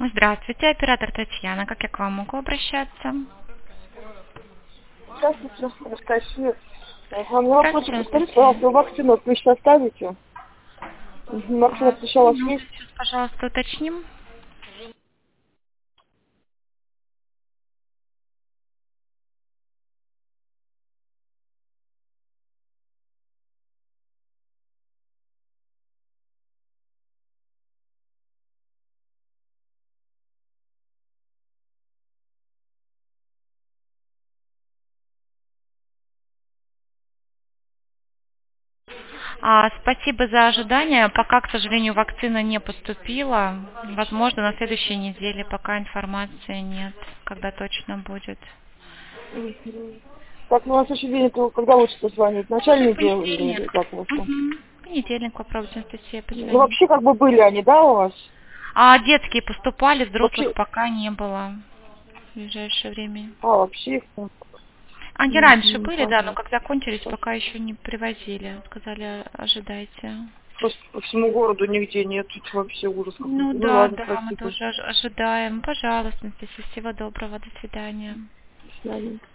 Здравствуйте, оператор Татьяна. Как я к вам могу обращаться? Здравствуйте, Анастасия. У меня вопрос, Здравствуйте, подскажите, Анастасия. пожалуйста, вакцину вы сейчас ставите? Вакцина сначала у вас Минуту, есть? сейчас, пожалуйста, уточним. Спасибо за ожидание. Пока, к сожалению, вакцина не поступила. Возможно, на следующей неделе, пока информации нет, когда точно будет. Мгм. Так, ну на следующий день, это когда лучше позвонить? В начале В недели или понедельник. как у вас там? В понедельник попробуйте, Анастасия, Ну позвонить. вообще как бы были они, да, у вас? Детские поступали, взрослых Вообще, пока не было в ближайшее время. вообще их там. Они раньше Мгм, были, да, но понятно. как закончились, пока еще не привозили. Сказали, ожидайте. Просто по всему городу нигде нет, тут вообще ужас Ну какой-то. Ну да, ладно, да, мы спасибо. тоже ожидаем. Пожалуйста, Анастасия, всего доброго, до свидания. До свидания.